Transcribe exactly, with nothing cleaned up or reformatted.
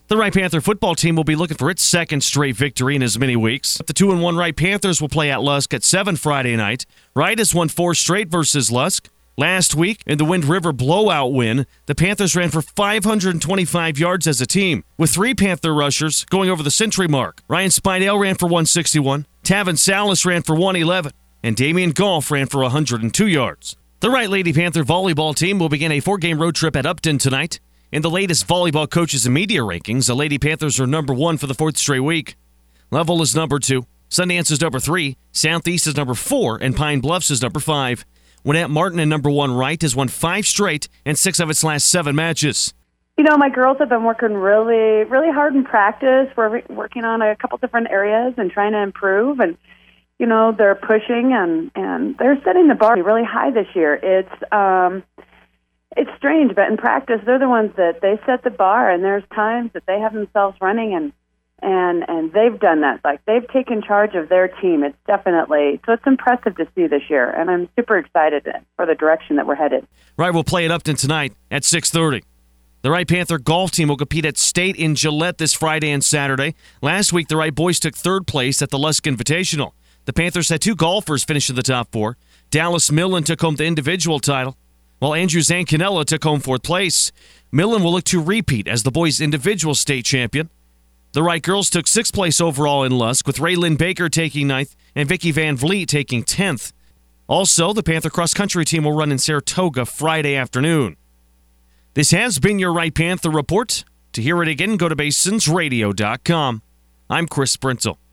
The Wright Panther football team will be looking for its second straight victory in as many weeks. The two and one Wright Panthers will play at Lusk at seven Friday night. Wright has won four straight versus Lusk. Last week, in the Wind River blowout win, the Panthers ran for five hundred twenty-five yards as a team, with three Panther rushers going over the century mark. Ryan Spidell ran for one sixty-one, Tavin Salas ran for one eleven, and Damian Goff ran for one hundred two yards. The Wright Lady Panther volleyball team will begin a four-game road trip at Upton tonight. In the latest volleyball coaches and media rankings, the Lady Panthers are number one for the fourth straight week. Level is number two, Sundance is number three, Southeast is number four, and Pine Bluffs is number five. Winnette Martin and number one Wright has won five straight and six of its last seven matches. You know, my girls have been working really, really hard in practice. We're working on a couple different areas and trying to improve. And, you know, they're pushing and, and they're setting the bar really high this year. It's um, it's strange, but in practice, they're the ones that they set the bar, and there's times that they have themselves running, and and and they've done that. Like, they've taken charge of their team. It's definitely, so it's impressive to see this year, and I'm super excited for the direction that we're headed. Wright will play at Upton tonight at six thirty. The Wright Panther golf team will compete at State in Gillette this Friday and Saturday. Last week, the Wright boys took third place at the Lusk Invitational. The Panthers had two golfers finish in the top four. Dallas Millen took home the individual title, while Andrew Zancanella took home fourth place. Millen will look to repeat as the boys' individual state champion. The Wright girls took sixth place overall in Lusk, with Raylyn Baker taking ninth and Vicky Van Vliet taking tenth. Also, the Panther cross-country team will run in Saratoga Friday afternoon. This has been your Wright Panther Report. To hear it again, go to basins radio dot com. I'm Chris Sprinzel.